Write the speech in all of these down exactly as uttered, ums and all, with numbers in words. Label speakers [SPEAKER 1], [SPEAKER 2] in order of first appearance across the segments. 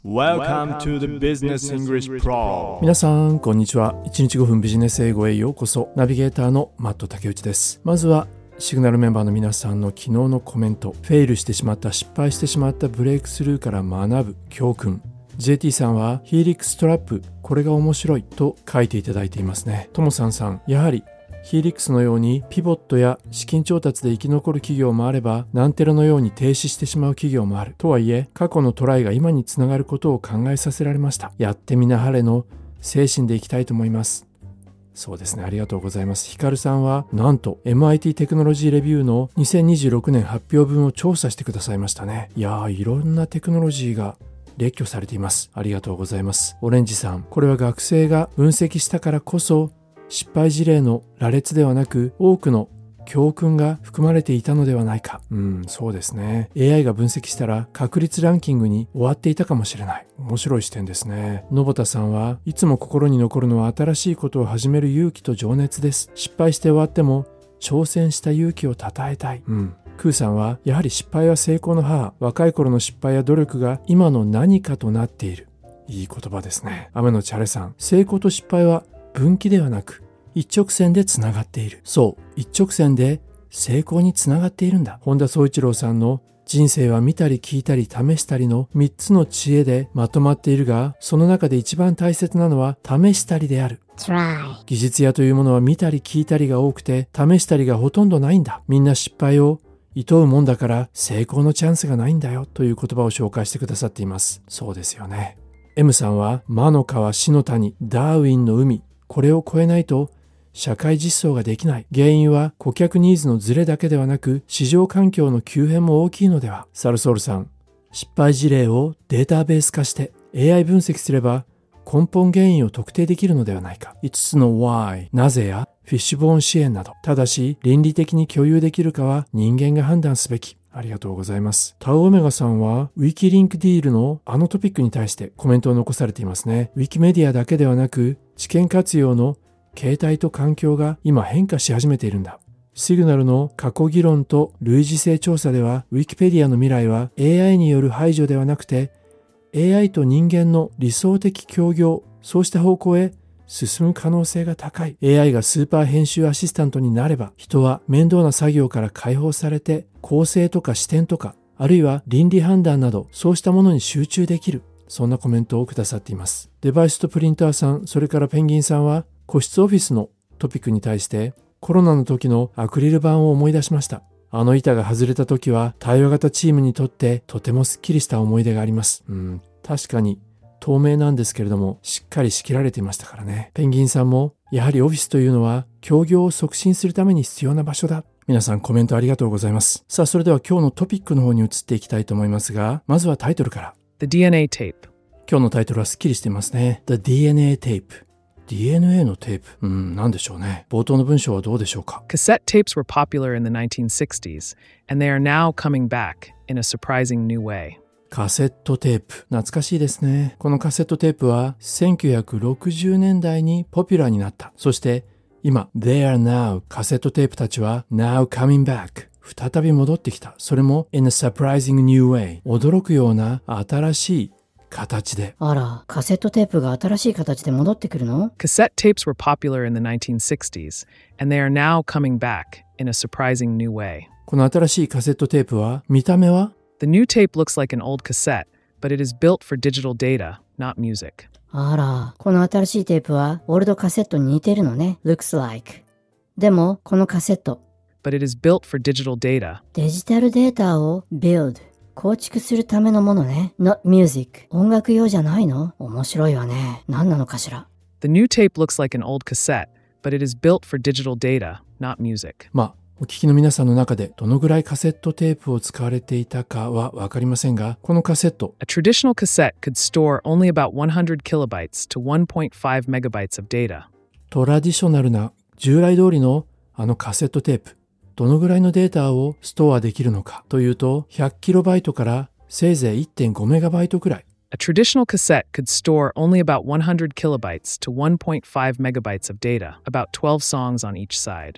[SPEAKER 1] Welcome to the Business English Pro。
[SPEAKER 2] 皆さんこんにちは。いちにちごふんビジネス英語へようこそ。ナビゲーターのマット竹内です。まずはシグナルメンバーの皆さんの昨日のコメント、フェイルしてしまった、失敗してしまったブレイクスルーから学ぶ教訓。 ジェーティー さんはヒーリックストラップ、これが面白いと書いていただいていますね。ともさんさん、やはりヒーリックスのようにピボットや資金調達で生き残る企業もあれば、ナンテロのように停止してしまう企業もある。とはいえ、過去のトライが今につながることを考えさせられました。やってみなはれの精神でいきたいと思います。そうですね、ありがとうございます。ヒカルさんはなんと エムアイティー テクノロジーレビューのにせんにじゅうろくねん発表文を調査してくださいましたね。いやー、いろんなテクノロジーが列挙されています。ありがとうございます。オレンジさん、これは学生が分析したからこそ失敗事例の羅列ではなく、多くの教訓が含まれていたのではないか。うん、そうですね。エーアイ が分析したら確率ランキングに終わっていたかもしれない。面白い視点ですね。野畑さんは、いつも心に残るのは新しいことを始める勇気と情熱です。失敗して終わっても挑戦した勇気を称えたい。うん。クーさんは、やはり失敗は成功の母。若い頃の失敗や努力が今の何かとなっている。いい言葉ですね。雨のチャレさん、成功と失敗は分岐ではなく一直線でつながっている。そう、一直線で成功につながっているんだ。本田宗一郎さんの人生は見たり聞いたり試したりのみっつの知恵でまとまっているが、その中で一番大切なのは試したりである。
[SPEAKER 3] Try。
[SPEAKER 2] 技術屋というものは見たり聞いたりが多くて、試したりがほとんどないんだ。みんな失敗を厭うもんだから成功のチャンスがないんだよ、という言葉を紹介してくださっています。そうですよね。M さんは、魔の川、死の谷、ダーウィンの海、これを超えないと社会実装ができない。原因は顧客ニーズのズレだけではなく、市場環境の急変も大きいのでは。サルソールさん、失敗事例をデータベース化して エーアイ 分析すれば根本原因を特定できるのではないか。いつつの Why、 なぜやフィッシュボーン支援など。ただし倫理的に共有できるかは人間が判断すべき。ありがとうございます。タウオメガさんはウィキリンクディールのあのトピックに対してコメントを残されていますね。ウィキメディアだけではなく、知見活用の形態と環境が今変化し始めているんだ。シグナルの過去議論と類似性調査では、ウィキペディアの未来は エーアイ による排除ではなくて、エーアイ と人間の理想的協業、そうした方向へ進む可能性が高い。エーアイ がスーパー編集アシスタントになれば、人は面倒な作業から解放されて、構成とか視点とか、あるいは倫理判断など、そうしたものに集中できる。そんなコメントをくださっています。デバイスとプリンターさん、それからペンギンさんは、個室オフィスのトピックに対して、コロナの時のアクリル板を思い出しました。あの板が外れた時は、対話型チームにとってとてもスッキリした思い出があります。うん、確かに透明なんですけれども、しっかり仕切られていましたからね。ペンギンさんも、やはりオフィスというのは、協業を促進するために必要な場所だ。皆さんコメントありがとうございます。さあ、それでは今日のトピックの方に移っていきたいと思いますが、まずはタイトルから。
[SPEAKER 4] The ディーエヌエー tape。
[SPEAKER 2] 今日のタイトルはスッキリしていますね。The ディーエヌエー tape。ディーエヌエー のテープ。うん、なんでしょうね。冒頭の文章はどうでしょうか。
[SPEAKER 4] Cassette tapes were popular in the nineteen sixties, and they are now coming back in a surprising new way.
[SPEAKER 2] カセットテープ。懐かしいですね。このカセットテープはせんきゅうひゃくろくじゅうねんだいにポピュラーになった。そして今、They are now カセットテープたちは now coming back。再び戻ってきた。それも in a surprising new way。驚くような新しい形で。
[SPEAKER 3] あら、カセットテープが新しい形で戻ってくるの？
[SPEAKER 4] Cassette tapes were popular in the nineteen sixties, and they are now coming back in a surprising new way.
[SPEAKER 2] この新しいカセットテープは、見た目は
[SPEAKER 4] The new tape looks like an old cassette, but it is built for digital data, not music.
[SPEAKER 3] あら、この新しいテープはオールドカセットに似てるのね。looks like。でも、このカセット。
[SPEAKER 4] But it is built for digital data.
[SPEAKER 3] デジタルデータを build。構築するためのものね。not music。音楽用じゃないの？面白いわね。何なのかしら。
[SPEAKER 4] The new tape looks like an old cassette, but it is built for digital data, not music.
[SPEAKER 2] まあ、お聞きの皆さんの中でどのぐらいカセットテープを使われていたかはわかりませんが、このカセット。
[SPEAKER 4] A traditional cassette could store only about one hundred kilobytes to one point five megabytes of data.
[SPEAKER 2] トラディショナルな従来通りのあのカセットテープ。どのぐらいのデータをストアできるのかというと、ひゃくキロバイトからせいぜい いってんごメガバイトくらい。
[SPEAKER 4] A traditional cassette could store only about one hundred kilobytes to one point five megabytes of data, about twelve songs on each side.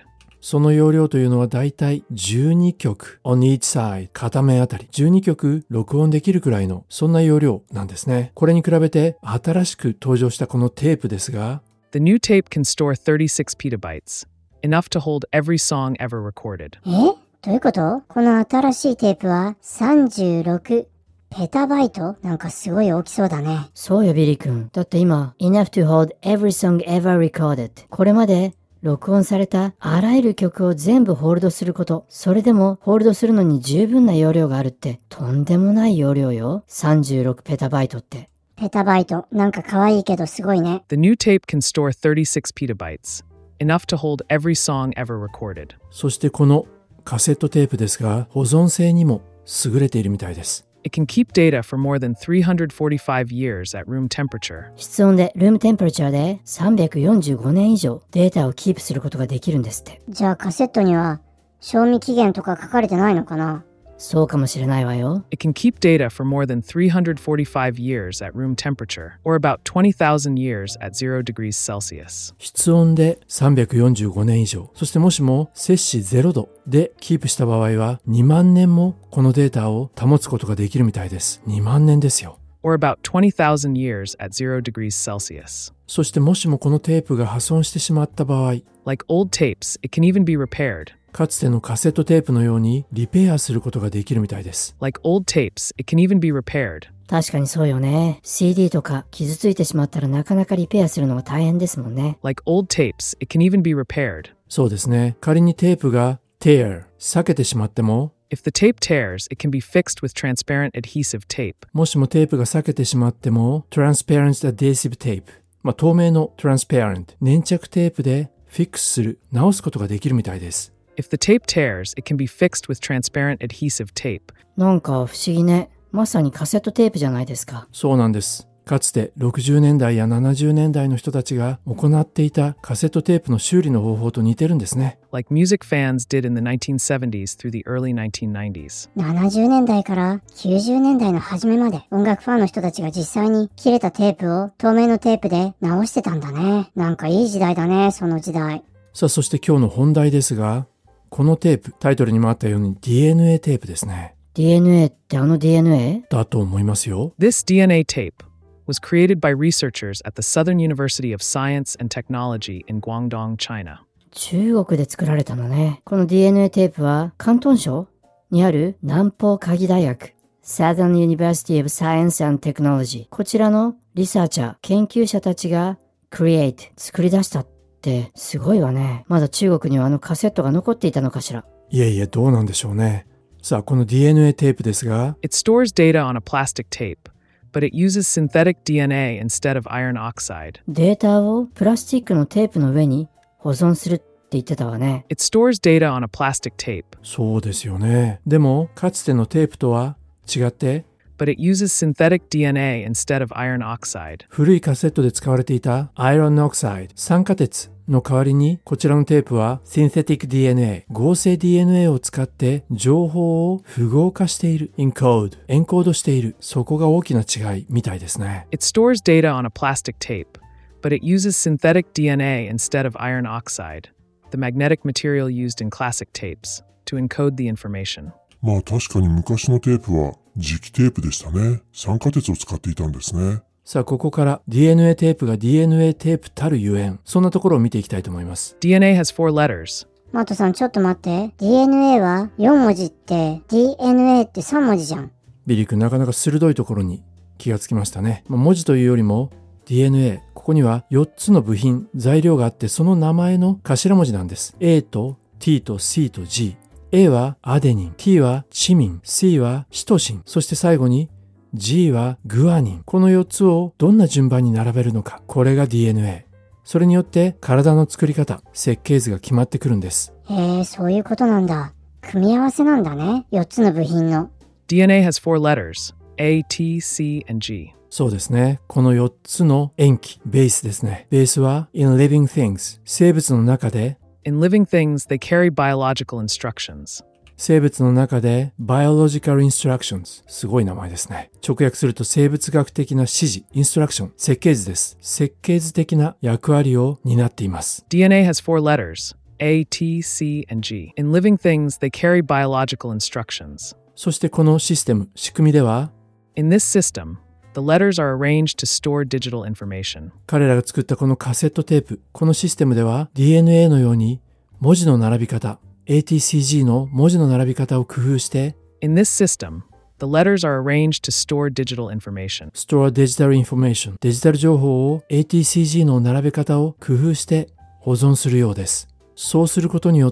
[SPEAKER 2] その容量というのはだいたいじゅうにきょく on each side 片面あたりじゅうにきょく録音できるくらいのそんな容量なんですね。これに比べて新しく登場したこのテープですが、
[SPEAKER 4] The new tape can store thirty-six petabytes, enough to hold every song ever recorded.
[SPEAKER 5] え？どういうこと？この新しいテープはさんじゅうろくペタバイト？なんかすごい大きそうだね。
[SPEAKER 3] そうよビリー君。だって今 enough to hold every song ever recorded これまで録音されたあらゆる曲を全部ホールドすること。それでもホールドするのに十分な容量があるってとんでもない容量よ。さんじゅうろくペタバイトって。
[SPEAKER 5] ペタバイト。なんか可愛いけどすごいね。
[SPEAKER 4] The new tape can store thirty-six petabytes, enough to hold every song ever recorded.
[SPEAKER 2] そしてこのカセットテープですが、保存性にも優れているみたいです。
[SPEAKER 4] It can keep data for more than three hundred forty-five years at room temperature.
[SPEAKER 3] 室温でルームテンパラチャーでさんびゃくよんじゅうごねん以上データをキープすることができるんですって。
[SPEAKER 5] じゃあカセットには賞味期限とか書かれてないのかな？
[SPEAKER 3] そうかもしれないわよ。
[SPEAKER 4] It can keep data for more than three hundred forty-five years at room temperature, or about twenty thousand years at zero degrees Celsius.
[SPEAKER 2] 室温でさんびゃくよんじゅうごねん以上、そしてもしも摂氏ゼロどでキープした場合はにまんねんもこのデータを保つことができるみたいです。にまんねんですよ。
[SPEAKER 4] Or about twenty thousand years at zero degrees Celsius.
[SPEAKER 2] そしてもしもこのテープが破損してしまった場合、
[SPEAKER 4] Like old tapes, it can even be repaired.
[SPEAKER 2] かつてのカセットテープのようにリペアすることができるみたいです。
[SPEAKER 4] Like old tapes, it can even be repaired.
[SPEAKER 3] 確かにそうよね。シーディー とか傷ついてしまったらなかなかリペアするのが大変ですもんね。
[SPEAKER 4] Like old tapes, it can even be repaired.
[SPEAKER 2] そうですね。仮にテープが tear 裂けてしまっても、
[SPEAKER 4] If the tape tears, it can be fixed with transparent adhesive tape.
[SPEAKER 2] もしもテープが裂けてしまっても transparent adhesive tape、まあ、透明の transparent 粘着テープでフィックスする、直すことができるみたいです。
[SPEAKER 4] If the tape tears, it can be fixed with transparent adhesive tape.
[SPEAKER 3] なんか不思議ね。まさにカセットテープじゃないですか。
[SPEAKER 2] そうなんです。かつてろくじゅうねんだいやななじゅうねんだいの人たちが行っていたカセットテープの修理の方法と似てるんですね。
[SPEAKER 4] Like music fans did in the nineteen seventies through the early nineteen nineties.
[SPEAKER 5] ななじゅうねんだいからきゅうじゅうねんだいの初めまで音楽ファンの人たちが実際に切れたテープを透明のテープで直してたんだね。なんかいい時代だね、その時代。
[SPEAKER 2] さあ、そして今日の本題ですが、このテープ、タイトルにもあったように ディーエヌエー テープですね。
[SPEAKER 3] ディーエヌエー ってあの ディーエヌエー？
[SPEAKER 2] だと思いますよ。
[SPEAKER 4] This D N A tape was created by researchers at the Southern University of Science and Technology in Guangdong, China.
[SPEAKER 3] 中国で作られたのね。この ディーエヌエー テープは広東省にある南方科技大学 Southern University of Science and Technology こちらのリサーチャー、研究者たちが create 作り出したってすごいわね。まだ中国にはあのカセットが残っていたのかしら。
[SPEAKER 2] いえいえ、どうなんでしょうね。さあ、この ディーエヌエー テープですが、
[SPEAKER 4] It stores data on a plastic tape, but it uses synthetic D N A instead of iron oxide.
[SPEAKER 3] データをプラスチックのテープの上に保存するって言ってたわね。
[SPEAKER 4] It stores data on a plastic tape,
[SPEAKER 2] そうですよね。でも、かつてのテープとは違って、
[SPEAKER 4] but it uses synthetic D N A instead of iron oxide.
[SPEAKER 2] 古いカセットで使われていたアイロンオクサイド、酸化鉄の代わりに、こちらのテープはシンセティック ディーエヌエー、合成 ディーエヌエー を使って情報を符号化している、エンコード、エンコードしている。そこが大きな違いみたいですね。
[SPEAKER 4] It stores data on a plastic tape, but it uses synthetic D N A instead of iron oxide, the magnetic material used in classic tapes, to encode the information.
[SPEAKER 6] まあ確かに昔のテープは磁気テープでしたね。酸化鉄を使っていたんですね。
[SPEAKER 2] さあ、ここから ディーエヌエー テープが ディーエヌエー テープたるゆえん、そんなところを見ていきたいと思います。
[SPEAKER 4] D N A has four letters.
[SPEAKER 5] マットさんちょっと待って。ディーエヌエー はよんもじって ディーエヌエー ってさんもじじゃん。
[SPEAKER 2] ビリー君、なかなか鋭いところに気がつきましたね。まあ、文字というよりも ディーエヌエー、ここにはよっつの部品、材料があって、その名前の頭文字なんです。A と T と C と G。A はアデニン、T はチミン、C はシトシン、そして最後に G はグアニン。このよっつをどんな順番に並べるのか、これが ディーエヌエー。それによって体の作り方、設計図が決まってくるんです。
[SPEAKER 5] へえ、そういうことなんだ。組み合わせなんだね。よっつの部品の。
[SPEAKER 4] D N A has four letters, A, T, C, and G.
[SPEAKER 2] そうですね。このよっつの塩基、ベースですね。ベースは in living things、生物の中で、
[SPEAKER 4] In living things, they carry biological instructions.
[SPEAKER 2] 生物の中で biological instructions、すごい名前ですね。直訳すると生物学的な指示、インストラクション、設計図です。設計図的な役割を担っています。
[SPEAKER 4] D N A has four letters, A, T, C, and G. In living things, they carry biological instructions.
[SPEAKER 2] そしてこのシステム、仕組みでは、
[SPEAKER 4] In this system, the letters are arranged to store digital information.
[SPEAKER 2] 彼らが作ったこのカセットテープ、このシステムでは ディーエヌエー のように文字の並び方、エーティーシージー の文字の並び方を工夫して、
[SPEAKER 4] In this system, the letters are arranged to store digital information.
[SPEAKER 2] Store Digital Information デジタル情報を エーティーシージー の並べ方を工夫して保存するようです。そうすることによって、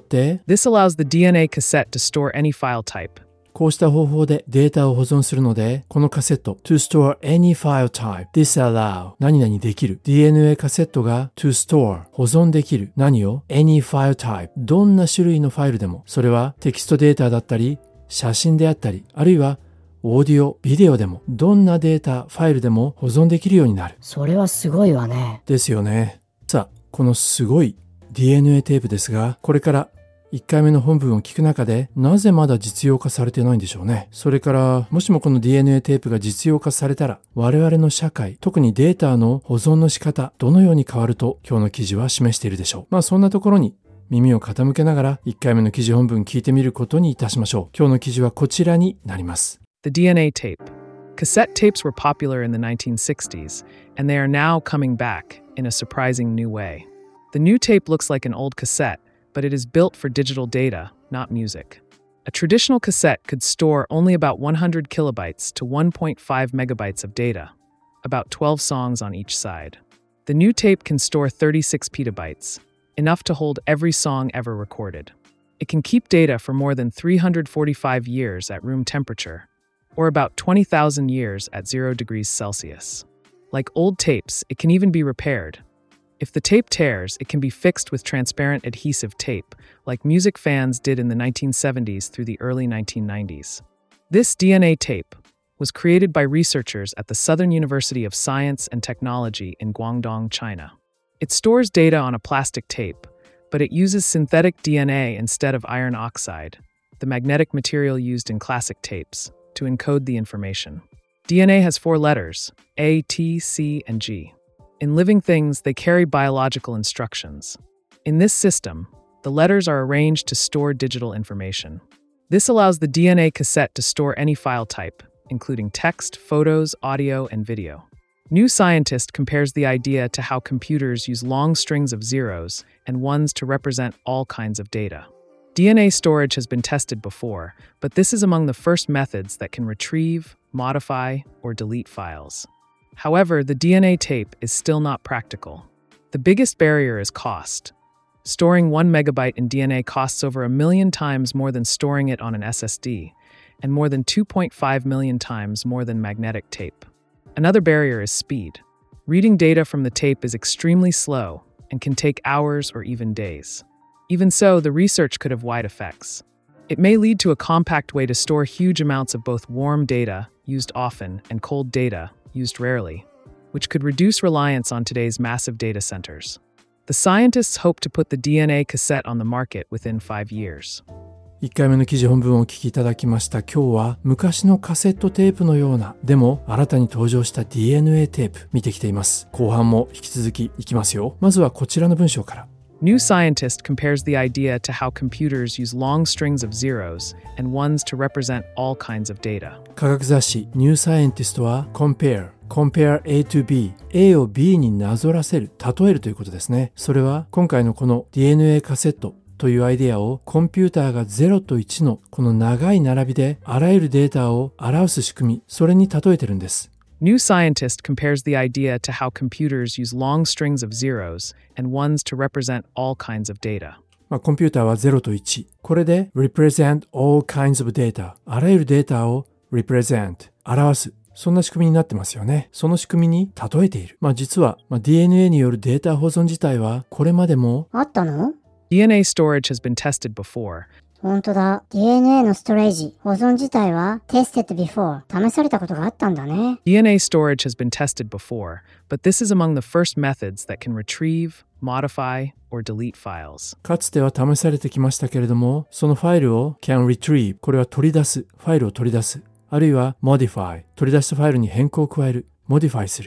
[SPEAKER 4] This allows the ディーエヌエー cassette to store any file type.
[SPEAKER 2] こうした方法でデータを保存するので、このカセット To store any file type disallow 何々できる ディーエヌエー カセットが To store 保存できる何を any file type どんな種類のファイルでも、それはテキストデータだったり写真であったり、あるいはオーディオ、ビデオでもどんなデータ、ファイルでも保存できるようになる。
[SPEAKER 3] それはすごいわね。
[SPEAKER 2] ですよね。さあ、このすごい ディーエヌエー テープですが、これからいっかいめの本文を聞く中で、なぜまだ実用化されてないんでしょうね。それから、もしもこの ディーエヌエー テープが実用化されたら、我々の社会、特にデータの保存の仕方、どのように変わると今日の記事は示しているでしょう。まあそんなところに耳を傾けながらいっかいめの記事本文聞いてみることにいたしましょう。今日の記事はこちらになります。
[SPEAKER 4] The ディーエヌエー tape. Cassette tapes were popular in the nineteen sixties, and they are now coming back in a surprising new way. The new tape looks like an old cassette, but it is built for digital data, not music. A traditional cassette could store only about one hundred kilobytes to one point five megabytes of data, about twelve songs on each side. The new tape can store thirty-six petabytes, enough to hold every song ever recorded. It can keep data for more than three hundred forty-five years at room temperature, or about twenty thousand years at zero degrees Celsius. Like old tapes, it can even be repaired. If the tape tears, it can be fixed with transparent adhesive tape, like music fans did in the nineteen seventies through the early nineteen nineties. This D N A tape was created by researchers at the Southern University of Science and Technology in Guangdong, China. It stores data on a plastic tape, but it uses synthetic D N A instead of iron oxide, the magnetic material used in classic tapes, to encode the information. D N A has four letters, A, T, C, and G. In living things, they carry biological instructions. In this system, the letters are arranged to store digital information. This allows the D N A cassette to store any file type, including text, photos, audio, and video. New Scientist compares the idea to how computers use long strings of zeros and ones to represent all kinds of data. D N A storage has been tested before, but this is among the first methods that can retrieve, modify, or delete files. However, the D N A tape is still not practical. The biggest barrier is cost. Storing one megabyte in D N A costs over a million times more than storing it on an S S D, and more than two point five million times more than magnetic tape. Another barrier is speed. Reading data from the tape is extremely slow and can take hours or even days. Even so, the research could have wide effects. It may lead to a compact way to store huge amounts of both warm data, used often, and cold data, used rarely, which could reduce reliance on today's massive data centers. The scientists hope to put the D N A cassette on the market within five years.
[SPEAKER 2] いっかいめの記事本文をお聞きいただきました。今日は昔のカセットテープのような、でも新たに登場した ディーエヌエー テープ見てきています。後半も引き続きいきますよ。まずはこちらの文章から。
[SPEAKER 4] New Scientist compares the idea to how computers use long strings of zeros and ones to represent all kinds of data.
[SPEAKER 2] 科学雑誌 New Scientist は Compare Compare A to B、A を B になぞらせる、例えるということですね。それは今回のこの ディーエヌエー カセットというアイデアをコンピューターがゼロといちのこの長い並びであらゆるデータを表す仕組み、それに例えてるんです。
[SPEAKER 4] New Scientist compares the idea to how computers use long strings of zeros and ones to represent all kinds of data.
[SPEAKER 2] まあ、コンピューターはゼロといち。これで represent all kinds of data。あらゆるデータを represent、表す。そんな仕組みになってますよね。その仕組みに例えている。まあ実は、まあ、ディーエヌエー によるデータ保存自体はこれまでも
[SPEAKER 5] あったの？
[SPEAKER 4] ディーエヌエー storage has been tested before.
[SPEAKER 5] 本当だ。ディーエヌエー のストレージ、保存自体は tested before、試されたことがあったんだね。
[SPEAKER 4] ディーエヌエー storage has been tested before, but this is among the first methods that can retrieve, modify, or delete files.
[SPEAKER 2] かつては試されてきましたけれども、そのファイルを can retrieve、これは取り出す、ファイルを取り出す。あるいは modify、取り出したファイルに変更を加える、modify する。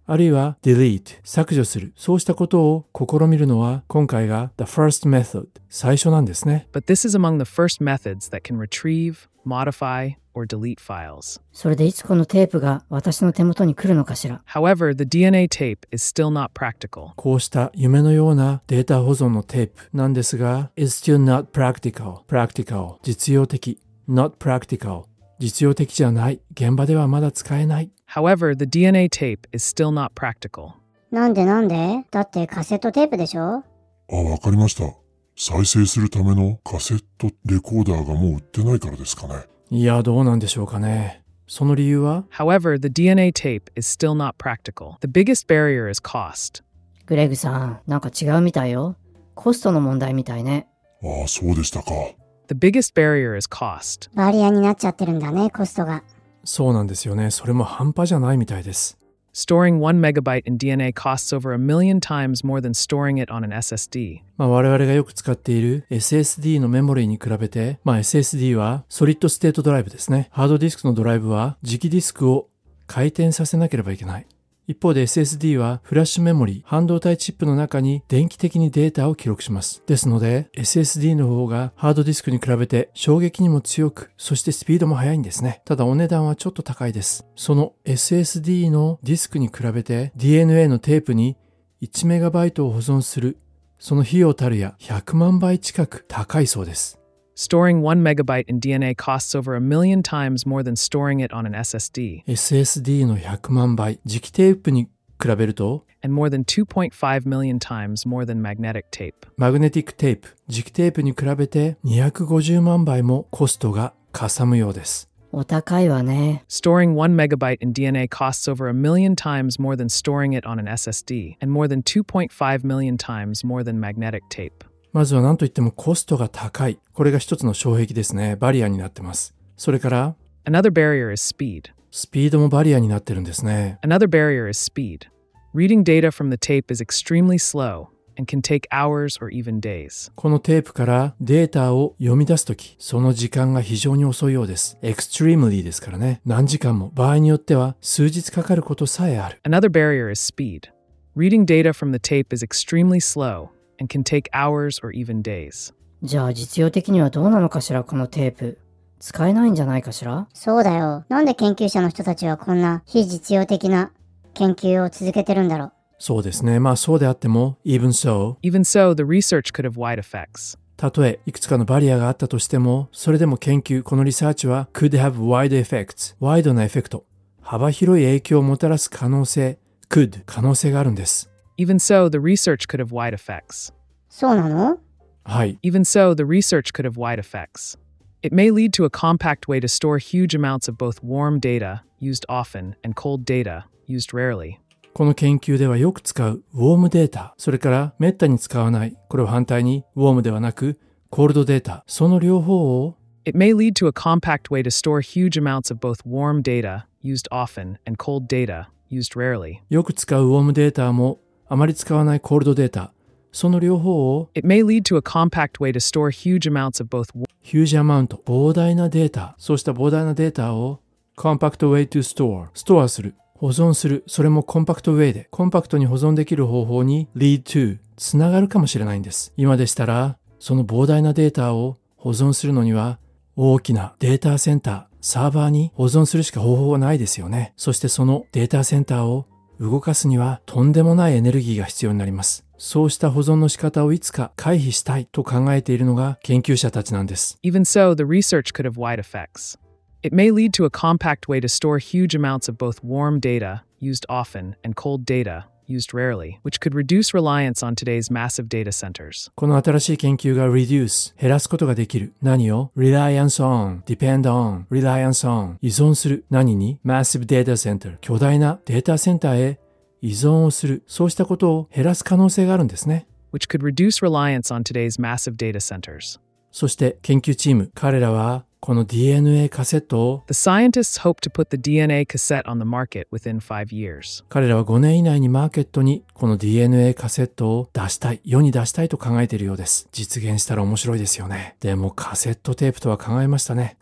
[SPEAKER 2] あるいは delete 削除する、そうしたことを試みるのは今回が the first method 最初なんですね。
[SPEAKER 4] But this is among the first methods that can retrieve, modify, or delete files.
[SPEAKER 3] それでいつこのテープが私の手元に来るのかしら。
[SPEAKER 4] However, the D N A tape is still not practical.
[SPEAKER 2] こうした夢のようなデータ保存のテープなんですが is still not practical practical 実用的 not practical 実用的じゃない、現場ではまだ使えない。
[SPEAKER 4] However, the D N A tape is still not practical.
[SPEAKER 5] なんでなんで？だってカセットテープでしょ？
[SPEAKER 6] あ、わかりました。再生するためのカセットレコーダーがもう売ってないからですかね。
[SPEAKER 2] いや、どうなんでしょうかね。その理由は
[SPEAKER 4] However, the D N A tape is still not practical. The biggest barrier is cost.
[SPEAKER 3] グレグさん、なんか違うみたいよ。コストの問題みたいね。
[SPEAKER 6] ああ、そうでしたか。
[SPEAKER 4] The biggest barrier is cost.
[SPEAKER 5] バリアになっちゃってるんだね、コストが。
[SPEAKER 2] そうなんですよね。それも半端じゃないみたいです。
[SPEAKER 4] Storing one megabyte in D N A costs over a million times more than storing it on an S S D.
[SPEAKER 2] まあ我々がよく使っている エスエスディー のメモリーに比べて、まあ エスエスディー はソリッドステートドライブですね。ハードディスクのドライブは磁気ディスクを回転させなければいけない。一方で エスエスディー はフラッシュメモリー、半導体チップの中に電気的にデータを記録します。ですので エスエスディー の方がハードディスクに比べて衝撃にも強く、そしてスピードも速いんですね。ただお値段はちょっと高いです。その エスエスディー のディスクに比べて ディーエヌエー のテープにいちメガバイトを保存する、その費用たるやひゃくまんばい近く高いそうです。
[SPEAKER 4] Storing one megabyte in D N A costs over a million times more than storing it on an S S D.
[SPEAKER 2] エスエスディー のひゃくまんばい、磁気テープに比べると
[SPEAKER 4] And more than two point five million times more than magnetic tape.
[SPEAKER 2] マグネティックテープ、磁気テープに比べてにひゃくごじゅうまんばいもコストがかさむようです。
[SPEAKER 3] お高いわね。
[SPEAKER 4] Storing one megabyte in D N A costs over a million times more than storing it on an S S D, and more than two point five million times more than magnetic tape.
[SPEAKER 2] まずは何といってもコストが高い。これが一つの障壁ですね。バリアになってます。それから
[SPEAKER 4] Another barrier is speed.
[SPEAKER 2] スピードもバリアになってるんですね。
[SPEAKER 4] Another barrier is speed. Reading data from the tape is extremely slow and can take hours or even days.
[SPEAKER 2] このテープからデータを読み出すとき、その時間が非常に遅いようです。extremely ですからね。何時間も、場合によっては数日かかることさえある。
[SPEAKER 4] Another barrier is speed. Reading data from the tape is extremely slow and can take hours or even days.
[SPEAKER 3] じゃあ実用的にはどうなのかしら、このテープ。使えないんじゃないかしら？
[SPEAKER 5] そうだよ。なんで研究者の人たちはこんな非実用的な研究を続けてるんだろう。
[SPEAKER 2] そうですね。まあそうであっても、even so,
[SPEAKER 4] Even so, the research could have wide effects.
[SPEAKER 2] たとえいくつかのバリアがあったとしても、それでも研究、このリサーチは could have wide effects、ワイドなエフェクト、幅広い影響をもたらす可能性、could、可能性があるんです。
[SPEAKER 4] Even so, the research could have wide effects.
[SPEAKER 5] そうなの？
[SPEAKER 2] はい。
[SPEAKER 4] Even so, the research could have wide effects. It may lead to a compact way to store huge amounts of both warm data, used often, and cold data, used rarely.
[SPEAKER 2] この研究ではよく使うウォームデータ、それからめったに使わない、これを反対にウォームではなくコールドデータ、その両方を
[SPEAKER 4] It may lead to a compact way to store huge amounts of both warm data, used often, and cold data, used rarely.
[SPEAKER 2] よく使うウォームデータもあまり使わないコールドデータ、その両方を
[SPEAKER 4] It may lead to a compact way to store huge amounts of both
[SPEAKER 2] huge amount、膨大なデータ、そうした膨大なデータを compact way to store、ストアする、保存する、それもコンパクトウェイで、コンパクトに保存できる方法に lead to、つながるかもしれないんです。今でしたら、その膨大なデータを保存するのには、大きなデータセンター、サーバーに保存するしか方法はないですよね。そしてそのデータセンターを動かすには、とんでもないエネルギーが必要になります。そうした保存の仕方をいつか回避したいと考えているのが研究者たちなんです。
[SPEAKER 4] Even so, the research could have wide effects. It may lead to a compact way to store huge amounts of both warm data, used often, and cold data, used rarely, which could reduce reliance on today's massive data centers.
[SPEAKER 2] この新しい研究が reduce、減らすことができる。何を reliance on、depend on、reliance on、依存する。何に massive data center、巨大なデータセンターへ依存をする。そうしたことを減らす可能性があるんですね。
[SPEAKER 4] Which could reduce reliance on today's massive data centers.
[SPEAKER 2] そして研究チーム、彼らはこの ディーエヌエー カセットを
[SPEAKER 4] The scientists hope to put the D N A cassette on the market within five years.
[SPEAKER 2] 彼らはごねん以内にマーケットにこの ディーエヌエー カセットを出したい、世に出したいと考えているようです。実現したら面白いですよね。でもカセットテープとは考えましたね。さあ、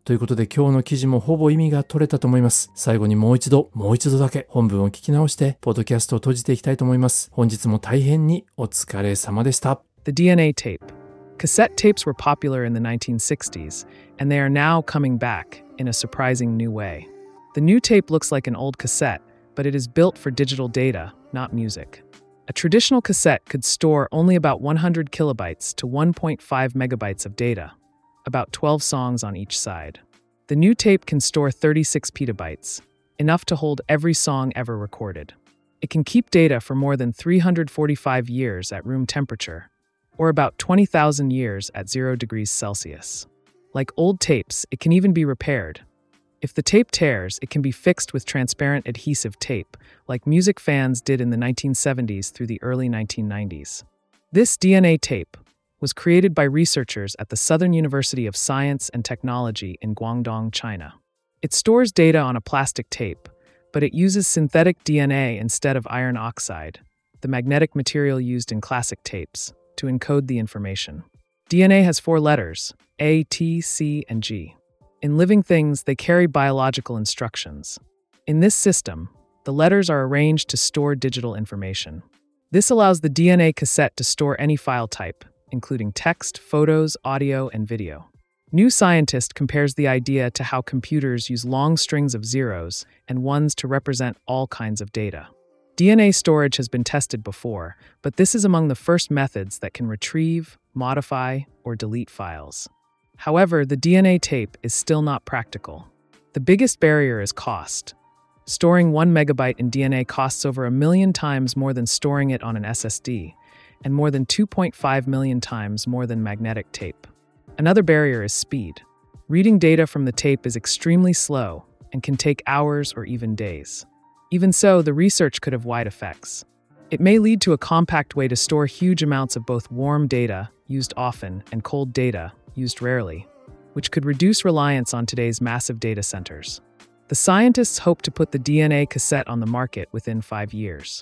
[SPEAKER 2] ということで今日の記事もほぼ意味が取れたと思います。最後にもう一度、もう一度だけ本文を聞き直して、ポッドキャストを閉じていきたいと思います。本日も大変にお疲れ様でした。
[SPEAKER 4] The D N A tape. Cassette tapes were popular in the nineteen sixties, and they are now coming back in a surprising new way. The new tape looks like an old cassette, but it is built for digital data, not music. A traditional cassette could store only about one hundred kilobytes to one point five megabytes of data, about twelve songs on each side. The new tape can store thirty-six petabytes, enough to hold every song ever recorded. It can keep data for more than three hundred forty-five years at room temperature, or about twenty thousand years at zero degrees Celsius. Like old tapes, it can even be repaired. If the tape tears, it can be fixed with transparent adhesive tape, like music fans did in the nineteen seventies through the early nineteen nineties. This D N A tape was created by researchers at the Southern University of Science and Technology in Guangdong, China. It stores data on a plastic tape, but it uses synthetic D N A instead of iron oxide, the magnetic material used in classic tapes, to encode the information. D N A has four letters, A, T, C, and G. In living things, they carry biological instructions. In this system, the letters are arranged to store digital information. This allows the D N A cassette to store any file type, including text, photos, audio, and video. New Scientist compares the idea to how computers use long strings of zeros and ones to represent all kinds of data. D N A storage has been tested before, but this is among the first methods that can retrieve, modify, or delete files. However, the D N A tape is still not practical. The biggest barrier is cost. Storing one megabyte in D N A costs over a million times more than storing it on an S S D, and more than two point five million times more than magnetic tape. Another barrier is speed. Reading data from the tape is extremely slow and can take hours or even days. Even so, the research could have wide effects. It may lead to a compact way to store huge amounts of both warm data, used often, and cold data, used rarely, which could reduce reliance on today's massive data centers. The scientists hope to put the D N A cassette on the market within five years.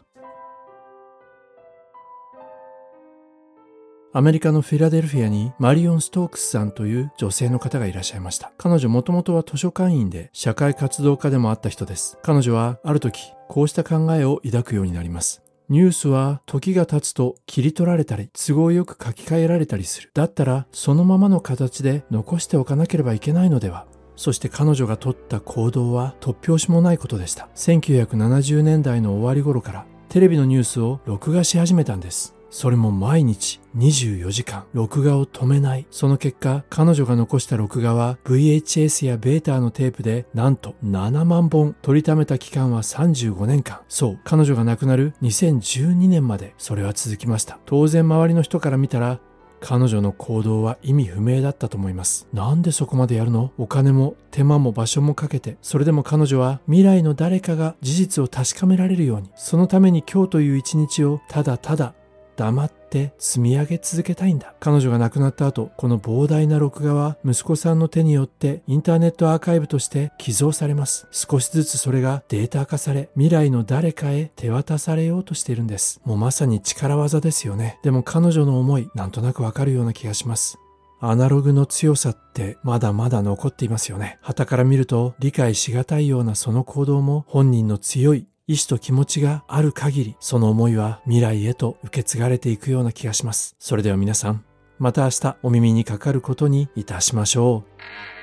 [SPEAKER 2] アメリカのフィラデルフィアにマリオン・ストークスさんという女性の方がいらっしゃいました。彼女もともとは図書館員で社会活動家でもあった人です。彼女はある時こうした考えを抱くようになります。ニュースは時が経つと切り取られたり都合よく書き換えられたりする。だったらそのままの形で残しておかなければいけないのでは。そして彼女が取った行動は突拍子もないことでした。せんきゅうひゃくななじゅうねんだいの終わり頃からテレビのニュースを録画し始めたんです。それも毎日にじゅうよじかん録画を止めない。その結果、彼女が残した録画は ブイエイチエス やベータのテープでなんとななまんぼん、取りためた期間はさんじゅうごねんかん。そう、彼女が亡くなるにせんじゅうにねんまでそれは続きました。当然周りの人から見たら彼女の行動は意味不明だったと思います。なんでそこまでやるの？お金も手間も場所もかけて、それでも彼女は未来の誰かが事実を確かめられるように、そのために今日という一日をただただ黙って積み上げ続けたいんだ。彼女が亡くなった後、この膨大な録画は息子さんの手によってインターネットアーカイブとして寄贈されます。少しずつそれがデータ化され、未来の誰かへ手渡されようとしているんです。もうまさに力技ですよね。でも彼女の思い、なんとなくわかるような気がします。アナログの強さってまだまだ残っていますよね。傍から見ると理解しがたいようなその行動も本人の強い意志と気持ちがある限り、その思いは未来へと受け継がれていくような気がします。それでは皆さん、また明日お耳にかかることにいたしましょう。